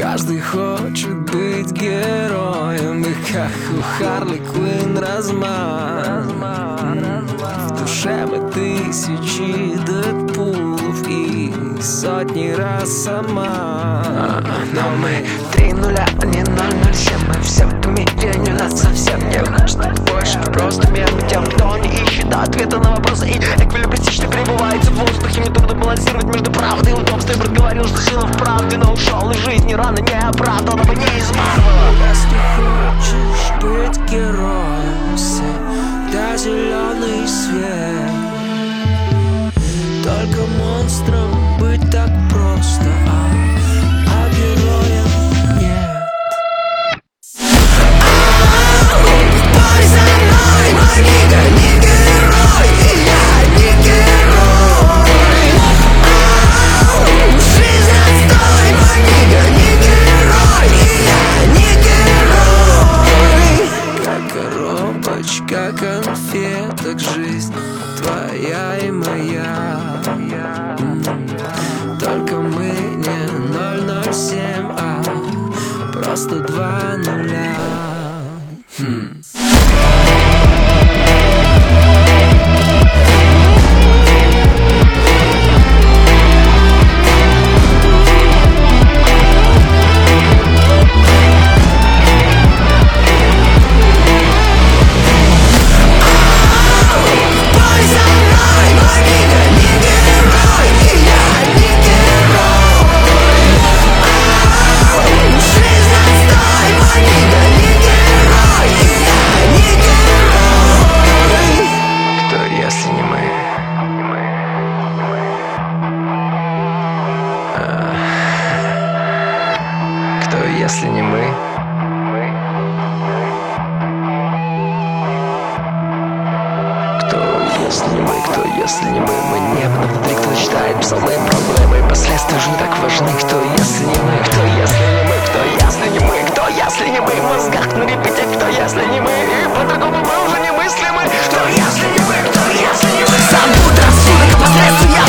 Каждый хочет быть героем, и как у Харли Квинн размах. В душе мы тысячи Дэдпулов и сотни раз сама. Но мы 3-0, а не 007. Мы все в этом мире, не нас совсем не важно. Больше просто между тем, кто не ищет ответа на вопросы. И эквилибристично перебывается в воздухе. Мне трудно балансировать между правдой и удобством. Брат говорил, что сила в правде, но ушел из жизни рано не оправдал, бы не из Марвела. Если хочешь быть героем, всегда зеленый свет. Только монстром быть так просто, а героем нет. Бой за мной, мой Нига не герой, и я не герой. Жизнь отстой, мой Нига не герой, и я не герой. Как коробочка конфеток, жизнь твоя и моя. Только мы не 007, а просто 2 нуля. Если не мы, кто если не мы, кто если не мы? Мы небо внутри, кто читает псалмы, проблемы и последствия уже не так важны. Кто если не мы, кто если не мы, кто если не мы, кто если не мы? В мозгах на репите, кто если не мы? И по-другому мы уже не мыслимы. Кто если не мы, кто если не мы? Сам будет рассудок, а последствия